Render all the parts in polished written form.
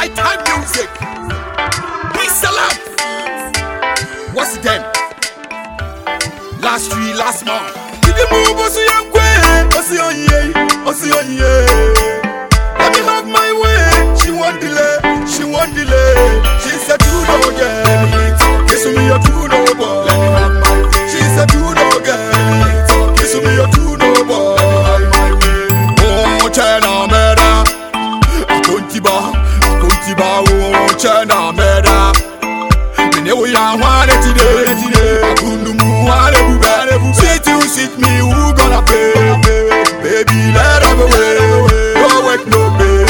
My time music. Peace salam. What's it then? Last week, last month. Did you move? What's your way? What's your ye? What's your ye? Let me have my way. She won't delay. She won't delay. She said you know again. Kiss me your true no boy. Let me have my way. She said you know again. Kiss me your true no boy. Let me have my way. Oh, China mera. Akuntiba, oh, China mera. Mene ya wane today. Akundumu wane bubere. Sit you, sit me, who gonna pay? Baby, let her away. No work, no pay.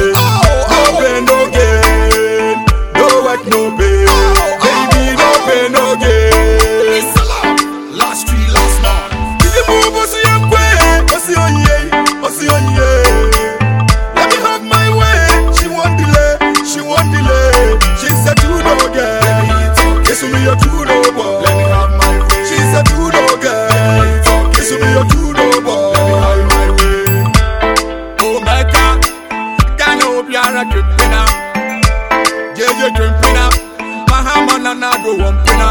No pay, no gain. No work, no pay. Baby, no pay, no gain. Last week, last month. Did you move? What's your way? What's your ye? What's your ye? Let me have my way. She won't delay. She won't delay. She said you know again. Kiss me your true no boy. Let me have my way. She said you know again. Kiss me your true no boy. Let me have my way. Oh my God, can't hope you're a dripping up. Yeah, dripping up. Mahama na do one pina.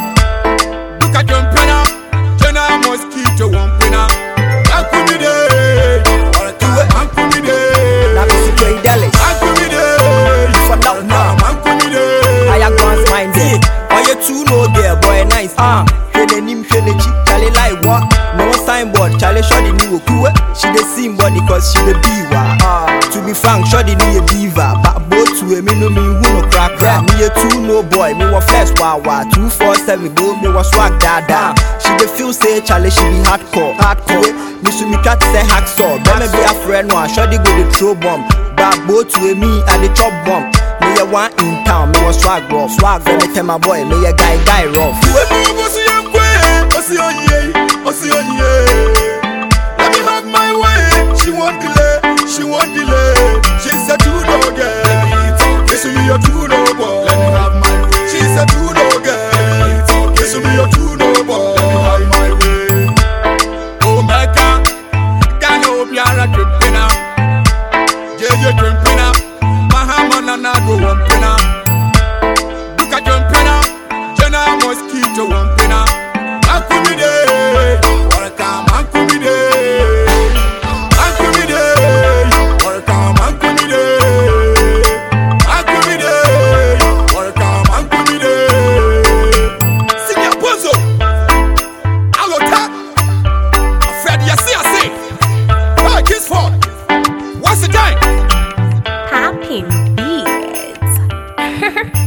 Look at jumping up. Jenna mosquito one pina. Uncle me day. Uncle me day. Now this is Joy Dallas. Uncle me day. You for now. Uncle me day. I am once minded. All you two know there, boy, nice. Shele nim, shele chi, Charlie like what? No signboard, Charlie shawty ni wokuwe. She the same body cause she the diva. To be frank, shawty ni a diva. But both to me no me who no crack. Me a two no boy, me wa flesh wawa. 247 go, me wa swag dada. She the feel say Charlie she be hardcore. Me so me try to say hacksaw. Don't me be a friend no, shawty go the throw bomb. But both to me and the chop bomb. Me a one in town, me was swag rough. Swag when me tell my boy, me a guy rough. What's your way? What's your ye? What's your ye? Let me have my way. She won't delay. She won't delay. She said you know again. Kiss me your true no boy. Let me have my way. She said you know again. Kiss me your true no boy. Let me have my way. Oh my God, can't hope you're a dripping up. Yeah, dripping up. Na go one pina. Look at jumping up. Jenna mosquito one pina. Uncle me day. Welcome, Uncle me day. Uncle me day. Welcome, Uncle me day. Uncle me day. Welcome, Uncle me day. Sing your puzzle. Allo tap. Fred, you see. Hey, kiss for. What's the time? Popping beats.